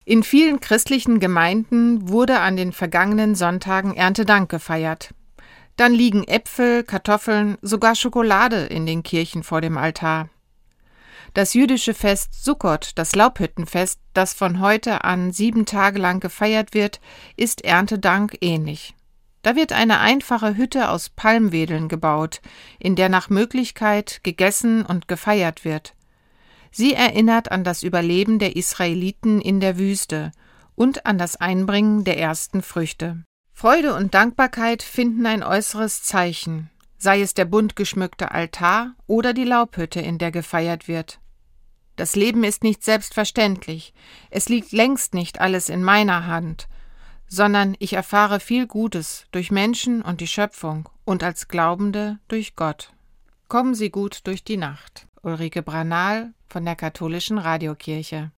In vielen christlichen Gemeinden wurde an den vergangenen Sonntagen Erntedank gefeiert. Dann liegen Äpfel, Kartoffeln, sogar Schokolade in den Kirchen vor dem Altar. Das jüdische Fest Sukkot, das Laubhüttenfest, das von heute an 7 Tage lang gefeiert wird, ist Erntedank ähnlich. Da wird eine einfache Hütte aus Palmwedeln gebaut, in der nach Möglichkeit gegessen und gefeiert wird. Sie erinnert an das Überleben der Israeliten in der Wüste und an das Einbringen der ersten Früchte. Freude und Dankbarkeit finden ein äußeres Zeichen, sei es der bunt geschmückte Altar oder die Laubhütte, in der gefeiert wird. Das Leben ist nicht selbstverständlich, es liegt längst nicht alles in meiner Hand, sondern ich erfahre viel Gutes durch Menschen und die Schöpfung und als Glaubende durch Gott. Kommen Sie gut durch die Nacht. Ulrike Branal von der Katholischen Radiokirche.